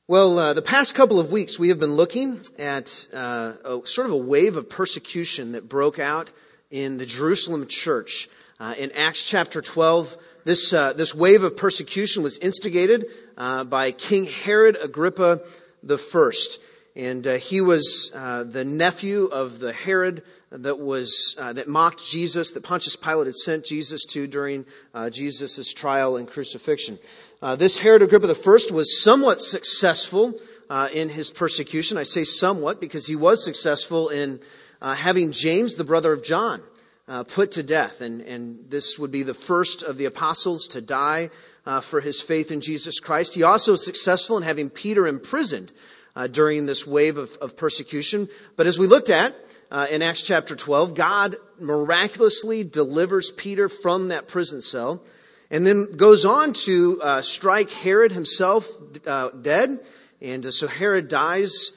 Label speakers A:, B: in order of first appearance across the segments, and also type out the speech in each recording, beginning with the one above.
A: The past couple of weeks we have been looking at sort of a wave of persecution that broke out in the Jerusalem church. In Acts chapter 12, this wave of persecution was instigated by King Herod Agrippa I. And he was the nephew of the Herod that mocked Jesus, that Pontius Pilate had sent Jesus to during Jesus' trial and crucifixion. This Herod Agrippa I was somewhat successful in his persecution. I say somewhat because he was successful in having James, the brother of John, put to death. And this would be the first of the apostles to die for his faith in Jesus Christ. He also was successful in having Peter imprisoned during this wave of persecution. But as we looked at in Acts chapter 12, God miraculously delivers Peter from that prison cell and then goes on to strike Herod himself dead. And so Herod dies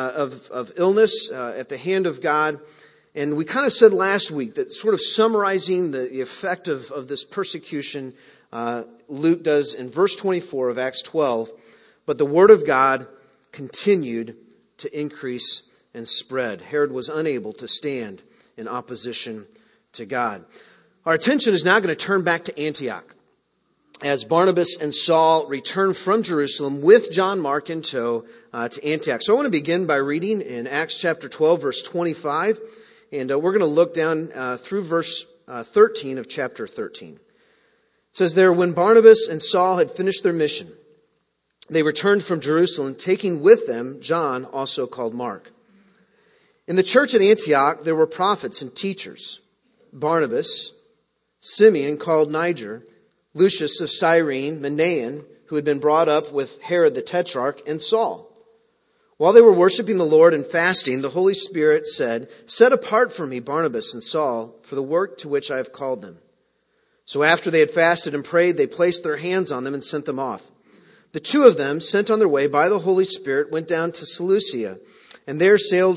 A: of illness at the hand of God. And we kind of said last week that sort of summarizing the effect of this persecution, Luke does in verse 24 of Acts 12, but the word of God continued to increase and spread. Herod was unable to stand in opposition to God. Our attention is now going to turn back to Antioch as Barnabas and Saul return from Jerusalem with John Mark in tow to Antioch. So I want to begin by reading in Acts chapter 12, verse 25, and we're going to look down through verse 13 of chapter 13. It says there, when Barnabas and Saul had finished their mission, they returned from Jerusalem, taking with them John, also called Mark. In the church at Antioch, there were prophets and teachers: Barnabas, Simeon called Niger, Lucius of Cyrene, Manaen, who had been brought up with Herod the Tetrarch, and Saul. While they were worshiping the Lord and fasting, the Holy Spirit said, "Set apart for me Barnabas and Saul for the work to which I have called them." So after they had fasted and prayed, they placed their hands on them and sent them off. The two of them, sent on their way by the Holy Spirit, went down to Seleucia, and there sailed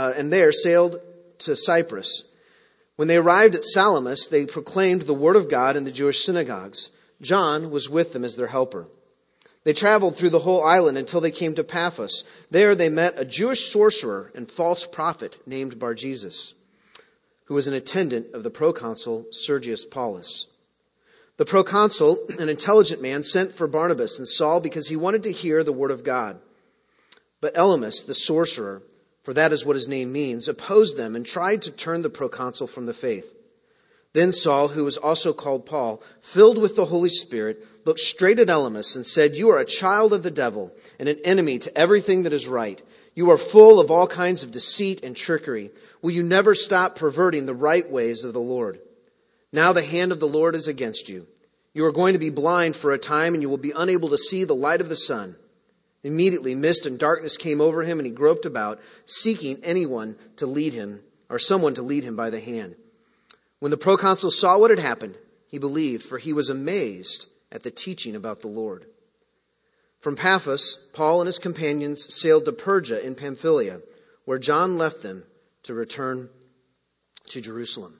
A: to Cyprus. When they arrived at Salamis, they proclaimed the word of God in the Jewish synagogues. John was with them as their helper. They traveled through the whole island until they came to Paphos. There they met a Jewish sorcerer and false prophet named Bar-Jesus, who was an attendant of the proconsul Sergius Paulus. The proconsul, an intelligent man, sent for Barnabas and Saul because he wanted to hear the word of God. But Elymas, the sorcerer, for that is what his name means, opposed them and tried to turn the proconsul from the faith. Then Saul, who was also called Paul, filled with the Holy Spirit, looked straight at Elymas and said, "You are a child of the devil and an enemy to everything that is right. You are full of all kinds of deceit and trickery. Will you never stop perverting the right ways of the Lord? Now the hand of the Lord is against you. You are going to be blind for a time, and you will be unable to see the light of the sun." Immediately mist and darkness came over him, and he groped about, seeking anyone to lead him, or someone to lead him by the hand. When the proconsul saw what had happened, he believed, for he was amazed at the teaching about the Lord. From Paphos, Paul and his companions sailed to Perga in Pamphylia, where John left them to return to Jerusalem.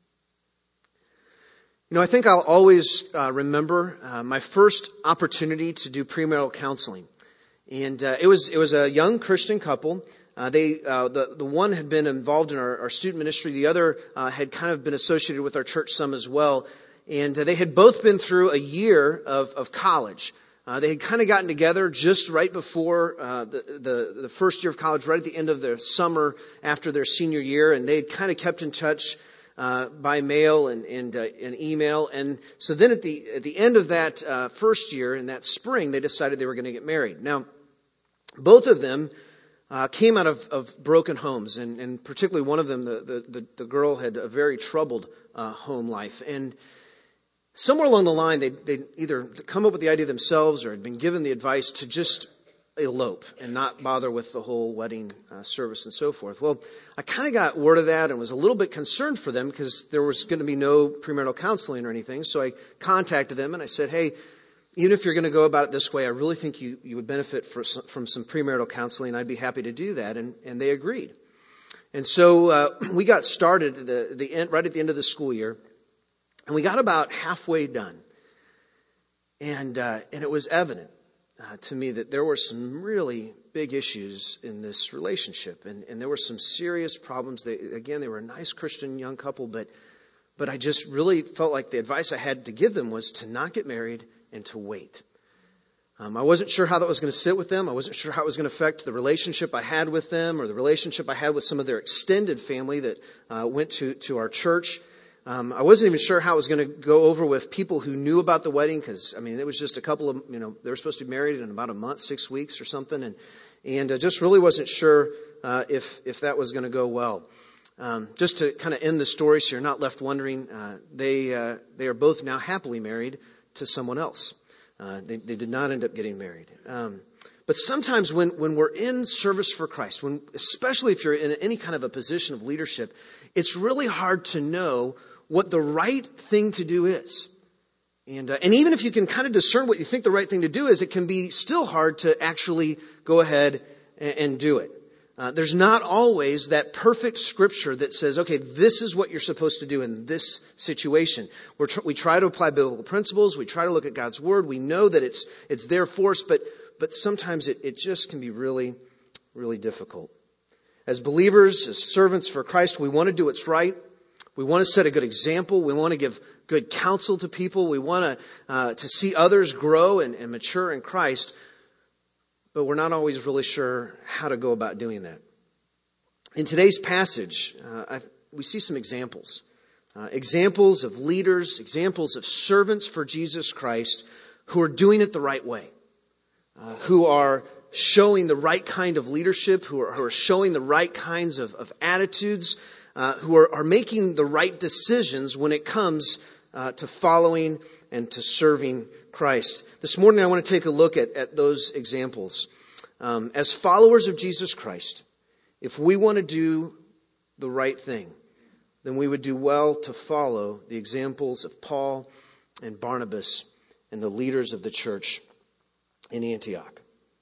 A: I think I'll always remember my first opportunity to do premarital counseling. And it was a young Christian couple. The one had been involved in our student ministry. The other had kind of been associated with our church some as well. And they had both been through a year of college. They had kind of gotten together just right before the first year of college, right at the end of their summer after their senior year. And they had kind of kept in touch by mail and email. And so then at the end of that first year, in that spring, they decided they were going to get married. Now, both of them came out of broken homes, and particularly one of them, the girl, had a very troubled home life. And somewhere along the line, they'd either come up with the idea themselves or had been given the advice to just elope and not bother with the whole wedding service and so forth. Well, I kind of got word of that and was a little bit concerned for them because there was going to be no premarital counseling or anything. So I contacted them and I said, "Hey, even if you're going to go about it this way, I really think you would benefit from some premarital counseling. I'd be happy to do that." And they agreed. And so we got started right at the end of the school year, and we got about halfway done. And it was evident to me that there were some really big issues in this relationship. And there were some serious problems. They were a nice Christian young couple, but I just really felt like the advice I had to give them was to not get married and to wait. I wasn't sure how that was going to sit with them. I wasn't sure how it was going to affect the relationship I had with them or the relationship I had with some of their extended family that went to our church. I wasn't even sure how it was going to go over with people who knew about the wedding because, it was just a couple of, they were supposed to be married in about a month, 6 weeks or something. And I just really wasn't sure if that was going to go well. Just to kind of end the story so you're not left wondering, they are both now happily married to someone else. They did not end up getting married. But sometimes when we're in service for Christ, especially if you're in any kind of a position of leadership, it's really hard to know what the right thing to do is. And even if you can kind of discern what you think the right thing to do is, it can be still hard to actually go ahead and do it. There's not always that perfect scripture that says, okay, this is what you're supposed to do in this situation. We try to apply biblical principles. We try to look at God's word. We know that it's there for us, but sometimes it just can be really, really difficult. As believers, as servants for Christ, we want to do what's right. We want to set a good example. We want to give good counsel to people. We want to see others grow and mature in Christ. But we're not always really sure how to go about doing that. In today's passage, we see some examples. Examples of leaders, examples of servants for Jesus Christ who are doing it the right way. Who are showing the right kind of leadership, who are showing the right kinds of attitudes, who are making the right decisions when it comes to following and to serving Christ. This morning I want to take a look at those examples. As followers of Jesus Christ, if we want to do the right thing, then we would do well to follow the examples of Paul and Barnabas and the leaders of the church in Antioch.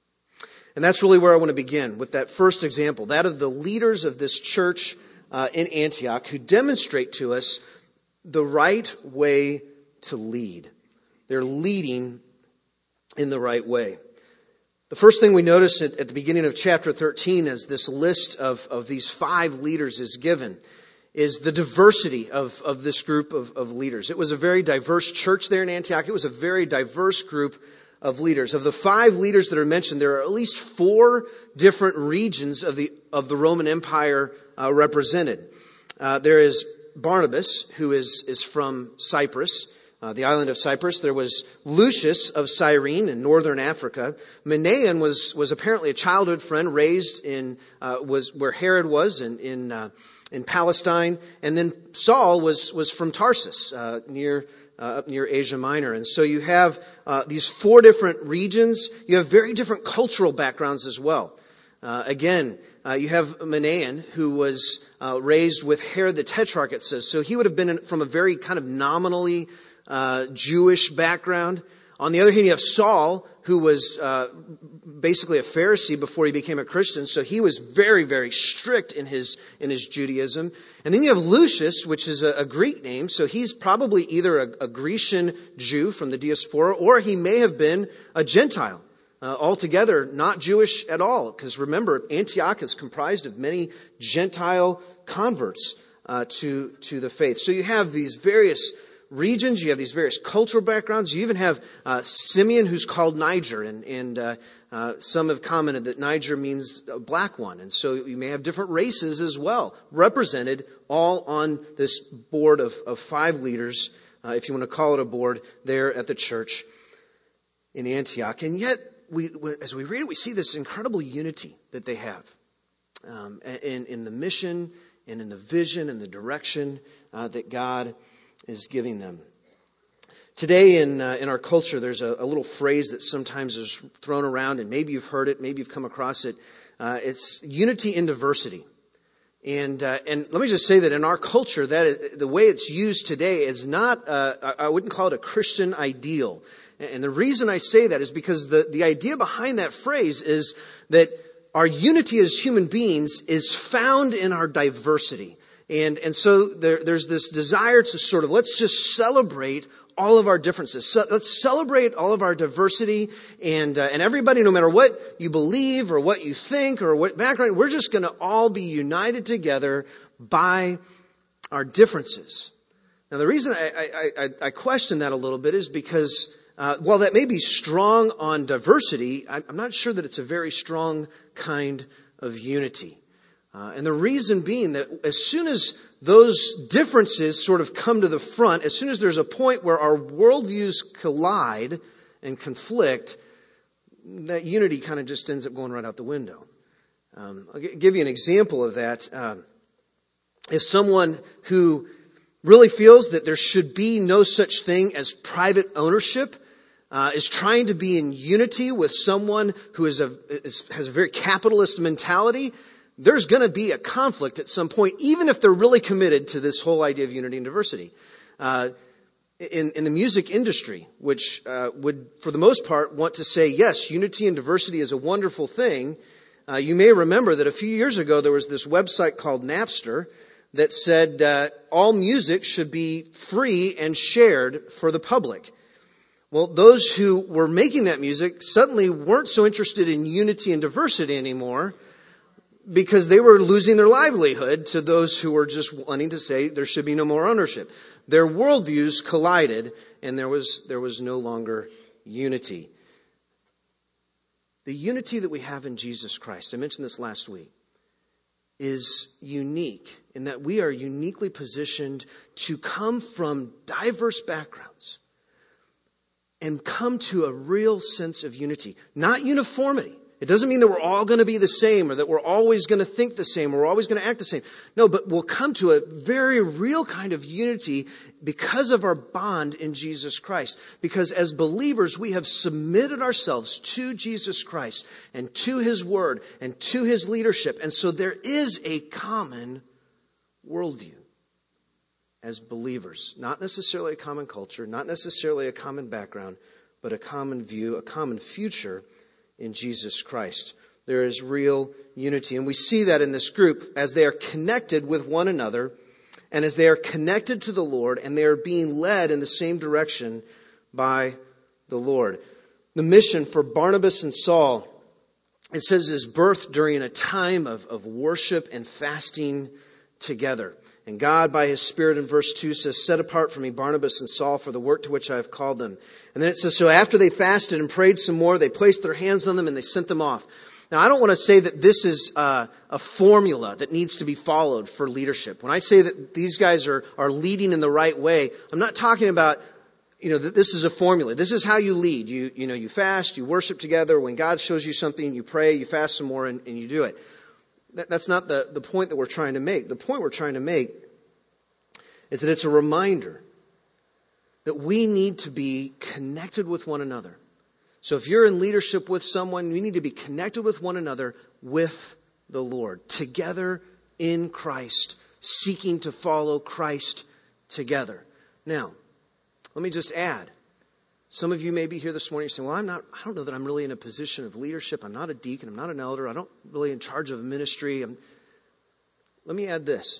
A: And that's really where I want to begin, with that first example, that of the leaders of this church in Antioch who demonstrate to us the right way to lead. They're leading in the right way. The first thing we notice at the beginning of chapter 13 as this list of these 5 leaders is given is the diversity of this group of leaders. It was a very diverse church there in Antioch. It was a very diverse group of leaders. Of the 5 leaders that are mentioned, there are at least 4 different regions of the Roman Empire represented. There is Barnabas, who is from Cyprus, the island of Cyprus. There was Lucius of Cyrene in northern Africa. Manaen was apparently a childhood friend raised was where Herod was in Palestine. And then Saul was from Tarsus, up near Asia Minor. And so you have these 4 different regions. You have very different cultural backgrounds as well. You have Manaen, who was raised with Herod the Tetrarch, it says. So he would have been from a very kind of nominally Jewish background. On the other hand, you have Saul, who was basically a Pharisee before he became a Christian. So he was very, very strict in his Judaism. And then you have Lucius, which is a Greek name. So he's probably either a Grecian Jew from the diaspora, or he may have been a Gentile. Altogether not Jewish at all. Because remember, Antioch is comprised of many Gentile converts to the faith. So you have these various regions, you have these various cultural backgrounds. You even have Simeon, who's called Niger, and some have commented that Niger means a black one. And so you may have different races as well, represented all on this board of 5 leaders, if you want to call it a board, there at the church in Antioch. And yet, as we read it, we see this incredible unity that they have in the mission and in the vision and the direction that God is giving them. Today in our culture, there's a little phrase that sometimes is thrown around, and maybe you've heard it, maybe you've come across it. It's unity in diversity. And let me just say that in our culture, the way it's used today is not, I wouldn't call it a Christian ideal. And the reason I say that is because the idea behind that phrase is that our unity as human beings is found in our diversity. And so there's this desire to sort of, let's just celebrate all of our differences. So let's celebrate all of our diversity and everybody, no matter what you believe or what you think or what background, we're just going to all be united together by our differences. Now, the reason I question that a little bit is because while that may be strong on diversity, I'm not sure that it's a very strong kind of unity. And the reason being that as soon as those differences sort of come to the front, as soon as there's a point where our worldviews collide and conflict, that unity kind of just ends up going right out the window. I'll give you an example of that. If someone who really feels that there should be no such thing as private ownership is trying to be in unity with someone who has a very capitalist mentality, there's going to be a conflict at some point, even if they're really committed to this whole idea of unity and diversity. In the music industry, which would, for the most part, want to say, yes, unity and diversity is a wonderful thing, you may remember that a few years ago there was this website called Napster that said all music should be free and shared for the public. Well, those who were making that music suddenly weren't so interested in unity and diversity anymore, because they were losing their livelihood to those who were just wanting to say there should be no more ownership. Their worldviews collided, and there was no longer unity. The unity that we have in Jesus Christ, I mentioned this last week, is unique in that we are uniquely positioned to come from diverse backgrounds and come to a real sense of unity, not uniformity. It doesn't mean that we're all going to be the same or that we're always going to think the same or we're always going to act the same. No, but we'll come to a very real kind of unity because of our bond in Jesus Christ. Because as believers, we have submitted ourselves to Jesus Christ and to His Word and to His leadership. And so there is a common worldview as believers. Not necessarily a common culture, not necessarily a common background, but a common view, a common future in Jesus Christ. There is real unity. And we see that in this group as they are connected with one another and as they are connected to the Lord and they are being led in the same direction by the Lord. The mission for Barnabas and Saul, it says, is birthed during a time of worship and fasting together. And God, by His Spirit, in verse 2, says, set apart for me Barnabas and Saul for the work to which I have called them. And then it says, so after they fasted and prayed some more, they placed their hands on them and they sent them off. Now, I don't want to say that this is a formula that needs to be followed for leadership. When I say that these guys are leading in the right way, I'm not talking about, that this is a formula. This is how you lead. You fast, you worship together. When God shows you something, you pray, you fast some more, and you do it. That's not the point that we're trying to make. The point we're trying to make is that it's a reminder that we need to be connected with one another. So if you're in leadership with someone, we need to be connected with one another with the Lord, together in Christ, seeking to follow Christ together. Now, let me just add. Some of you may be here this morning saying, well, I don't know that I'm really in a position of leadership. I'm not a deacon. I'm not an elder. I'm not really in charge of a ministry. Let me add this.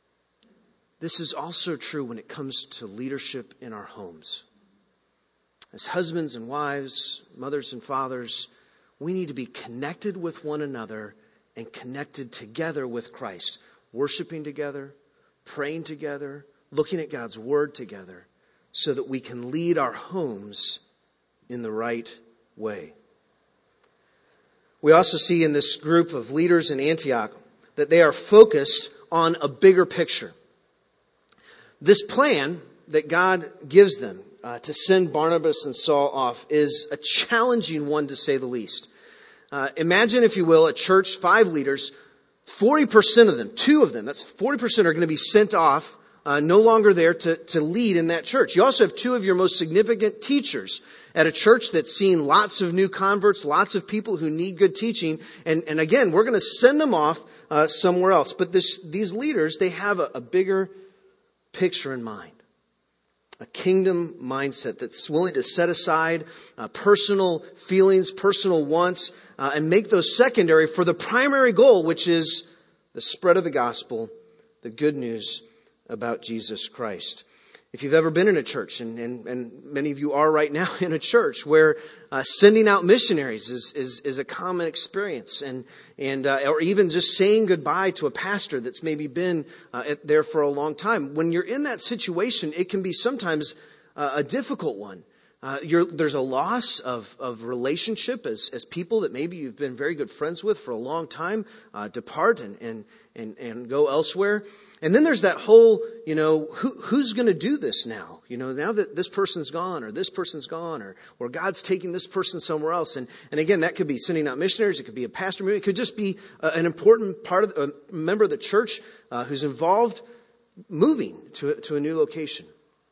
A: This is also true when it comes to leadership in our homes. As husbands and wives, mothers and fathers, we need to be connected with one another and connected together with Christ. Worshiping together, praying together, looking at God's Word together, so that we can lead our homes in the right way. We also see in this group of leaders in Antioch that they are focused on a bigger picture. This plan that God gives them to send Barnabas and Saul off is a challenging one, to say the least. Imagine, if you will, a church, 5 leaders, 40% of them, 2 of them, that's 40% are going to be sent off, no longer there to lead in that church. You also have 2 of your most significant teachers at a church that's seen lots of new converts, lots of people who need good teaching. And again, we're going to send them off somewhere else. But these leaders, they have a bigger picture in mind. A kingdom mindset that's willing to set aside personal feelings, personal wants, and make those secondary for the primary goal, which is the spread of the gospel, the good news about Jesus Christ. If you've ever been in a church, and many of you are right now in a church where sending out missionaries is a common experience, or even just saying goodbye to a pastor that's maybe been there for a long time. When you're in that situation, it can be sometimes a difficult one. There's a loss of relationship as people that maybe you've been very good friends with for a long time depart and go elsewhere. And then there's that whole, who's going to do this now? Now that this person's gone or this person's gone or God's taking this person somewhere else. And again, that could be sending out missionaries. It could be a pastor. It could just be an important part of a member of the church who's involved moving to a new location.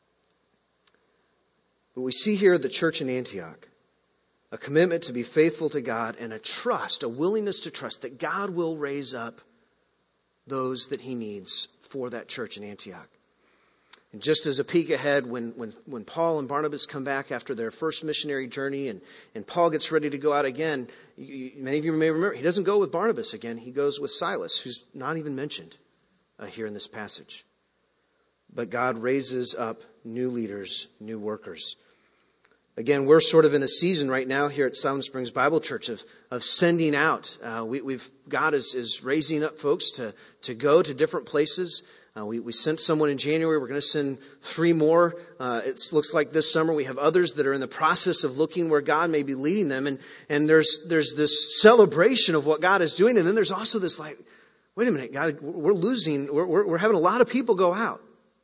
A: But we see here the church in Antioch, a commitment to be faithful to God and a willingness to trust that God will raise up those that he needs for that church in Antioch. And just as a peek ahead, when Paul and Barnabas come back after their first missionary journey and Paul gets ready to go out again, many of you may remember, he doesn't go with Barnabas again. He goes with Silas, who's not even mentioned here in this passage. But God raises up new leaders, new workers. Again, we're sort of in a season right now here at Silent Springs Bible Church of sending out. God is raising up folks to go to different places. We sent someone in January. We're going to send 3 more. It looks like this summer we have others that are in the process of looking where God may be leading them. And there's this celebration of what God is doing. And then there's also this wait a minute, God, we're having a lot of people go out.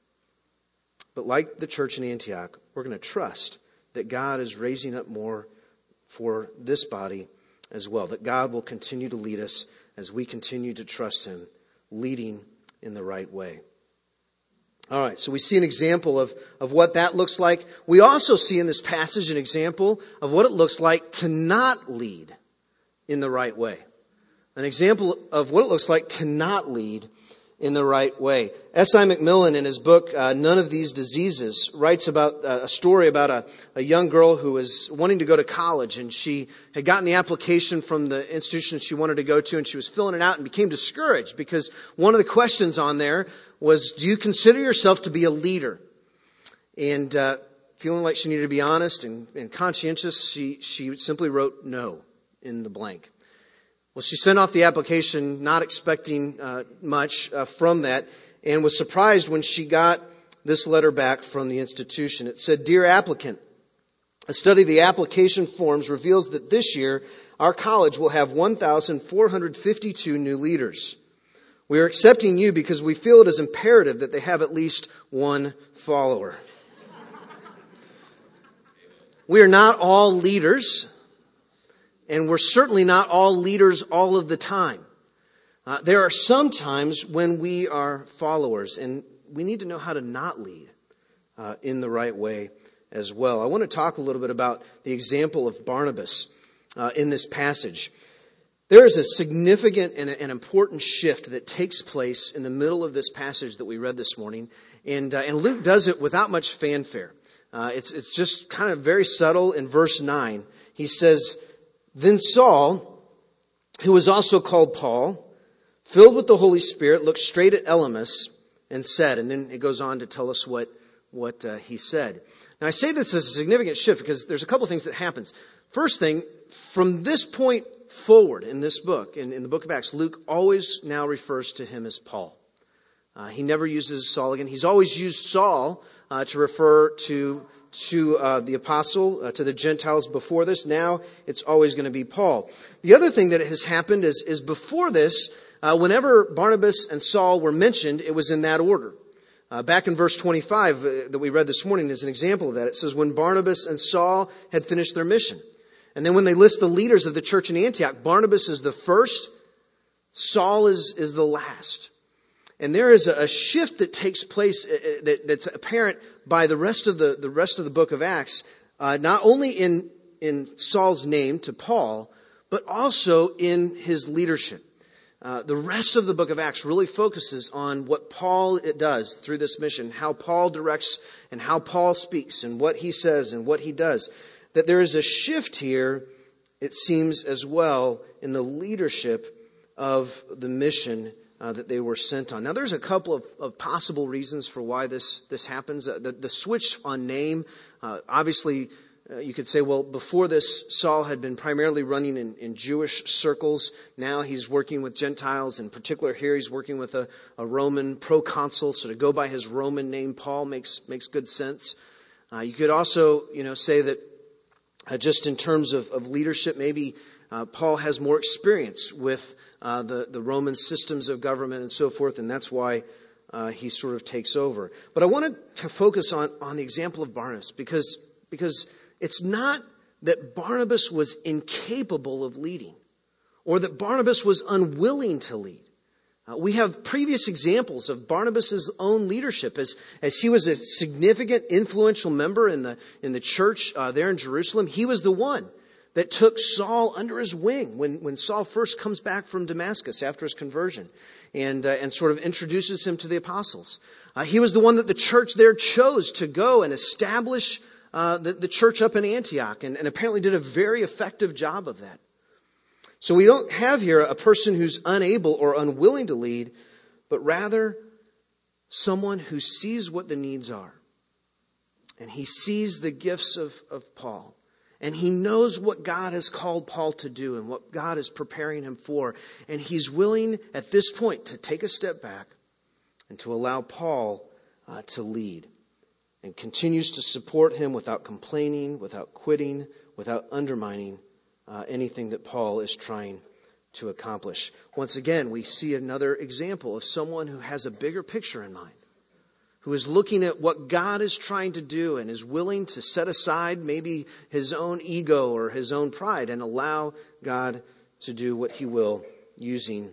A: But like the church in Antioch, we're going to trust that God is raising up more for this body as well. That God will continue to lead us as we continue to trust him, leading in the right way. All right, so we see an example of what that looks like. We also see in this passage an example of what it looks like to not lead in the right way. An example of what it looks like to not lead in the right way. S.I. McMillan, in his book, None of These Diseases, writes about a story about a young girl who was wanting to go to college, and she had gotten the application from the institution she wanted to go to, and she was filling it out and became discouraged because one of the questions on there was, do you consider yourself to be a leader? And feeling like she needed to be honest and conscientious, she simply wrote no in the blank. Well, she sent off the application not expecting much from that, and was surprised when she got this letter back from the institution. It said, "Dear applicant, a study of the application forms reveals that this year our college will have 1,452 new leaders. We are accepting you because we feel it is imperative that they have at least one follower." We are not all leaders. And we're certainly not all leaders all of the time. There are some times when we are followers, and we need to know how to not lead in the right way as well. I want to talk a little bit about the example of Barnabas in this passage. There is a significant and an important shift that takes place in the middle of this passage that we read this morning, and Luke does it without much fanfare. It's just kind of very subtle. In verse 9, he says, "Then Saul, who was also called Paul, filled with the Holy Spirit, looked straight at Elymas and said," and then it goes on to tell us what he said. Now I say this is a significant shift because there's a couple things that happens. First thing, from this point forward in this book, in the book of Acts, Luke always now refers to him as Paul. He never uses Saul again. He's always used Saul to refer to the apostle, to the Gentiles before this. Now it's always going to be Paul. The other thing that has happened is before this, whenever Barnabas and Saul were mentioned, it was in that order. Back in verse 25 that we read this morning is an example of that. It says, when Barnabas and Saul had finished their mission. And then when they list the leaders of the church in Antioch, Barnabas is the first, Saul is the last. And there is a shift that takes place that's apparent by the rest of the book of Acts, not only in Saul's name to Paul, but also in his leadership. The rest of the book of Acts really focuses on what Paul does through this mission, how Paul directs and how Paul speaks and what he says and what he does. That there is a shift here, it seems as well, in the leadership of the mission that they were sent on. Now, there's a couple of possible reasons for why this happens. The switch on name, obviously, you could say, well, before this, Saul had been primarily running in Jewish circles. Now he's working with Gentiles. In particular, here he's working with a Roman proconsul. So to go by his Roman name, Paul, makes good sense. You could also, say that just in terms of leadership, maybe Paul has more experience with the Roman systems of government and so forth, and that's why he sort of takes over. But I wanted to focus on the example of Barnabas because it's not that Barnabas was incapable of leading or that Barnabas was unwilling to lead. We have previous examples of Barnabas' own leadership as he was a significant, influential member in the church there in Jerusalem. He was the one that took Saul under his wing when Saul first comes back from Damascus after his conversion and sort of introduces him to the apostles. He was the one that the church there chose to go and establish the church up in Antioch and apparently did a very effective job of that. So we don't have here a person who's unable or unwilling to lead, but rather someone who sees what the needs are. And he sees the gifts of Paul. And he knows what God has called Paul to do and what God is preparing him for. And he's willing at this point to take a step back and to allow Paul to lead. And continues to support him without complaining, without quitting, without undermining anything that Paul is trying to accomplish. Once again, we see another example of someone who has a bigger picture in mind, who is looking at what God is trying to do and is willing to set aside maybe his own ego or his own pride and allow God to do what he will, using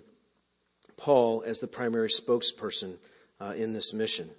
A: Paul as the primary spokesperson in this mission.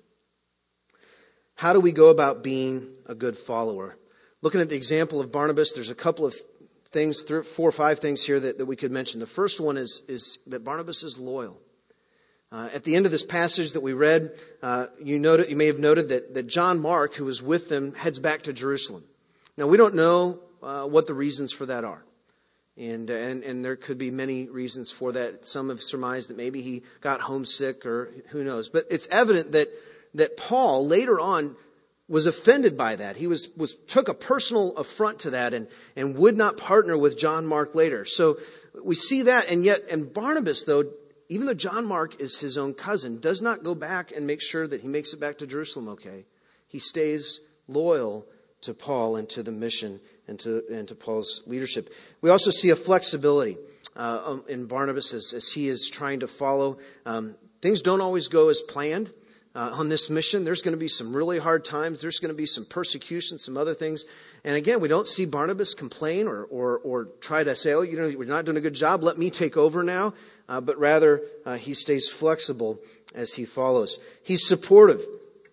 A: How do we go about being a good follower? Looking at the example of Barnabas, there's a couple of things, 4 or 5 things here that we could mention. The first one is that Barnabas is loyal. At the end of this passage that we read, you may have noted that John Mark, who was with them, heads back to Jerusalem. Now, we don't know what the reasons for that are. And there could be many reasons for that. Some have surmised that maybe he got homesick or who knows. But it's evident that Paul later on was offended by that. He took a personal affront to that and would not partner with John Mark later. So we see that, and Barnabas, though, even though John Mark is his own cousin, does not go back and make sure that he makes it back to Jerusalem okay. He stays loyal to Paul and to the mission and to Paul's leadership. We also see a flexibility in Barnabas as he is trying to follow. Things don't always go as planned. On this mission, there's going to be some really hard times. There's going to be some persecution, some other things. And again, we don't see Barnabas complain or try to say, we're not doing a good job. Let me take over now. But rather, he stays flexible as he follows. He's supportive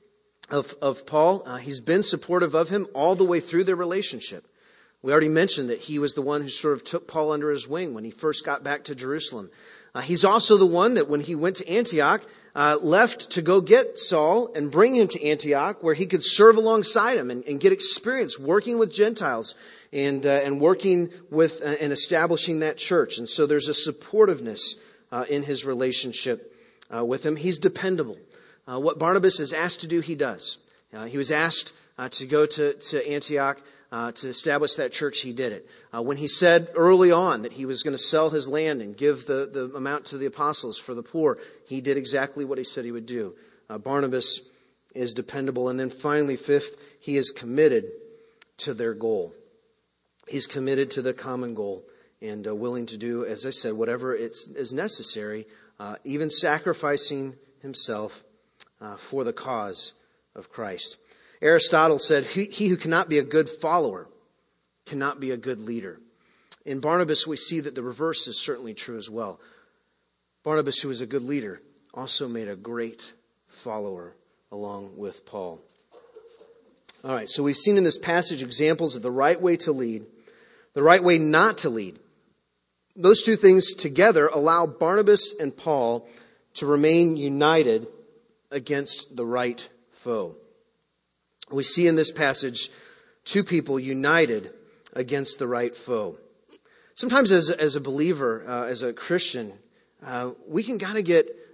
A: of Paul. He's been supportive of him all the way through their relationship. We already mentioned that he was the one who sort of took Paul under his wing when he first got back to Jerusalem. He's also the one that when he went to Antioch, left to go get Saul and bring him to Antioch where he could serve alongside him and get experience working with Gentiles and working with and establishing that church. And so there's a supportiveness in his relationship with him. He's dependable. What Barnabas is asked to do, he does. He was asked to go to Antioch to establish that church. He did it. When he said early on that he was going to sell his land and give the amount to the apostles for the poor, he did exactly what he said he would do. Barnabas is dependable. And then finally, fifth, he is committed to their goal. He's committed to the common goal and willing to do, as I said, whatever is necessary, even sacrificing himself for the cause of Christ. Aristotle said, he who cannot be a good follower cannot be a good leader. In Barnabas, we see that the reverse is certainly true as well. Barnabas, who was a good leader, also made a great follower along with Paul. All right, so we've seen in this passage examples of the right way to lead, the right way not to lead. Those two things together allow Barnabas and Paul to remain united against the right foe. We see in this passage two people united against the right foe. Sometimes as a believer, as a Christian, we can kind of get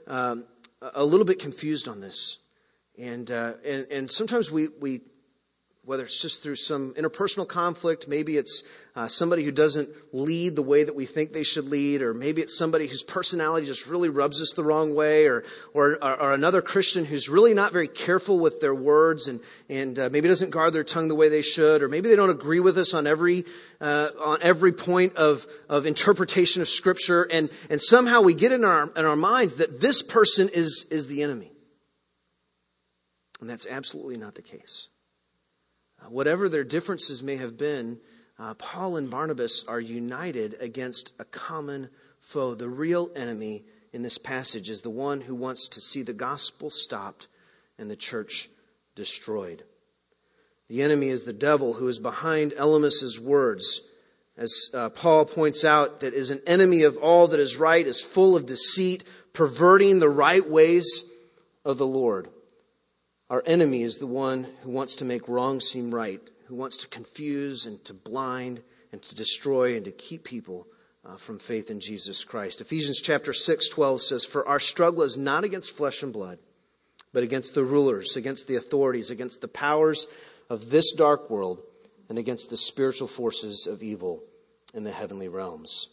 A: a little bit confused on this. And sometimes we, whether it's just through some interpersonal conflict, maybe it's somebody who doesn't lead the way that we think they should lead, or maybe it's somebody whose personality just really rubs us the wrong way, or another Christian who's really not very careful with their words and maybe doesn't guard their tongue the way they should, or maybe they don't agree with us on every point of interpretation of Scripture, and somehow we get in our minds that this person is the enemy. And that's absolutely not the case. Whatever their differences may have been, Paul and Barnabas are united against a common foe. The real enemy in this passage is the one who wants to see the gospel stopped and the church destroyed. The enemy is the devil, who is behind Elymas's words. As Paul points out, that is an enemy of all that is right, is full of deceit, perverting the right ways of the Lord. Our enemy is the one who wants to make wrong seem right, who wants to confuse and to blind and to destroy and to keep people from faith in Jesus Christ. Ephesians chapter 6:12 says, "For our struggle is not against flesh and blood, but against the rulers, against the authorities, against the powers of this dark world, and against the spiritual forces of evil in the heavenly realms."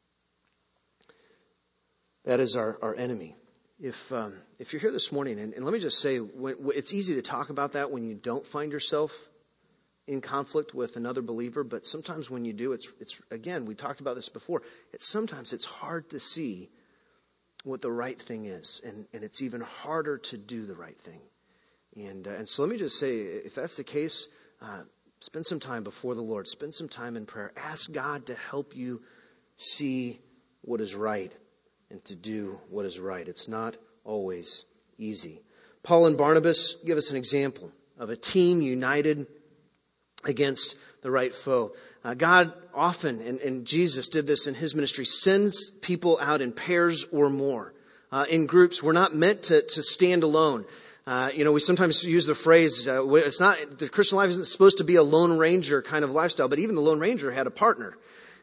A: That is our enemy. If you're here this morning, and let me just say, it's easy to talk about that when you don't find yourself in conflict with another believer, but sometimes when you do, it's again, we talked about this before, sometimes it's hard to see what the right thing is, and it's even harder to do the right thing. And so let me just say, if that's the case, spend some time before the Lord, spend some time in prayer, ask God to help you see what is right and to do what is right. It's not always easy. Paul and Barnabas give us an example of a team united against the right foe. God often, and Jesus did this in his ministry, sends people out in pairs or more, in groups. We're not meant to stand alone. We sometimes use the phrase, it's not, the Christian life isn't supposed to be a Lone Ranger kind of lifestyle, but even the Lone Ranger had a partner.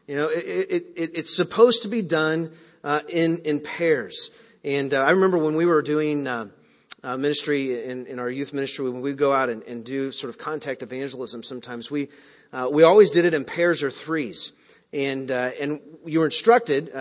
A: It's supposed to be done in pairs. And I remember when we were doing ministry in our youth ministry, when we go out and do sort of contact evangelism, sometimes we always did it in pairs or threes. And you were instructed,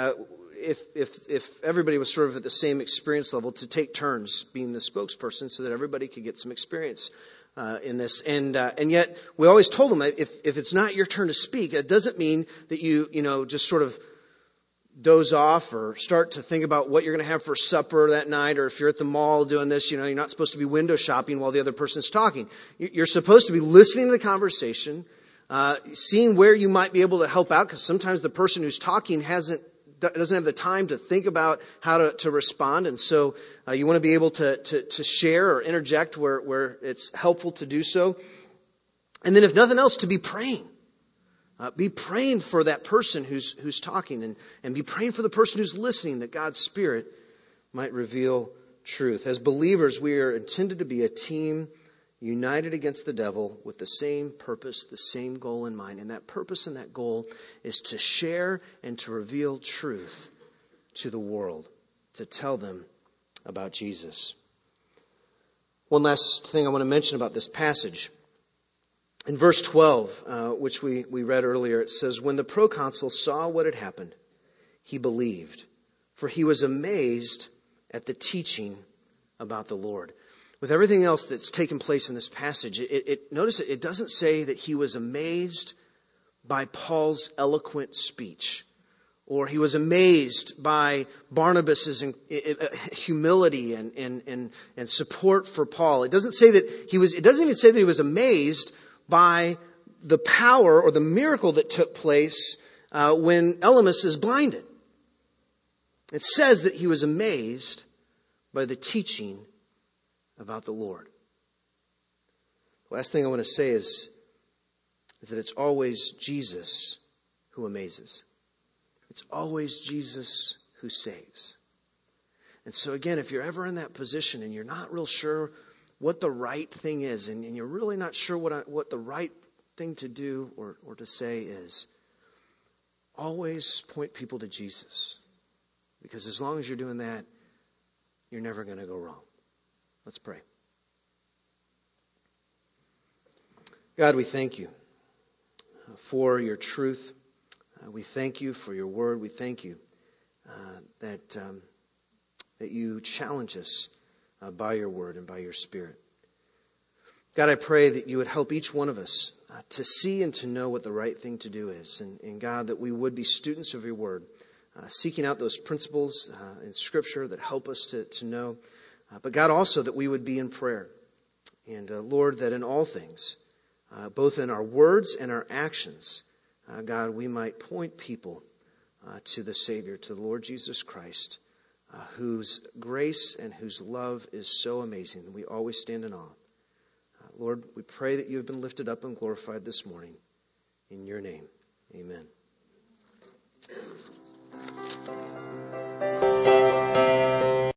A: if everybody was sort of at the same experience level, to take turns being the spokesperson so that everybody could get some experience in this. And yet we always told them, if it's not your turn to speak, it doesn't mean that you just sort of doze off or start to think about what you're going to have for supper that night, or if you're at the mall doing this, you're not supposed to be window shopping while the other person's talking. You're supposed to be listening to the conversation, seeing where you might be able to help out, because sometimes the person who's talking doesn't have the time to think about how to respond, and so you want to be able to share or interject where it's helpful to do so. And then if nothing else, to be praying. Be praying for that person who's talking, and be praying for the person who's listening, that God's Spirit might reveal truth. As believers, we are intended to be a team united against the devil with the same purpose, the same goal in mind. And that purpose and that goal is to share and to reveal truth to the world, to tell them about Jesus. One last thing I want to mention about this passage. In verse 12, which we read earlier, it says, "When the proconsul saw what had happened, he believed, for he was amazed at the teaching about the Lord." With everything else that's taken place in this passage, notice it doesn't say that he was amazed by Paul's eloquent speech, or he was amazed by Barnabas's humility and support for Paul. It doesn't say that it doesn't even say that he was amazed by the power or the miracle that took place when Elymas is blinded. It says that he was amazed by the teaching about the Lord. The last thing I want to say is that it's always Jesus who amazes. It's always Jesus who saves. And so again, if you're ever in that position and you're not real sure what the right thing is, and you're really not sure what the right thing to do or to say is, always point people to Jesus. Because as long as you're doing that, you're never going to go wrong. Let's pray. God, we thank you for your truth. We thank you for your word. We thank you that you challenge us by your word and by your Spirit. God, I pray that you would help each one of us to see and to know what the right thing to do is. And God, that we would be students of your word, seeking out those principles in Scripture that help us to know. But God, also that we would be in prayer. And Lord, that in all things, both in our words and our actions, God, we might point people to the Savior, to the Lord Jesus Christ, whose grace and whose love is so amazing that we always stand in awe. Lord, we pray that you have been lifted up and glorified this morning. In your name, amen.